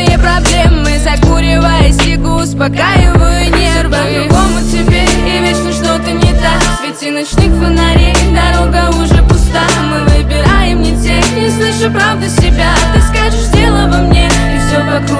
мои проблемы, закуривая сигу, успокаиваю нервы. По-другому теперь и вечно что-то не так. В свете ночных фонарей дорога уже пуста. Мы выбираем не тень, не слышу правду себя. Ты скажешь, дело во мне, и все вокруг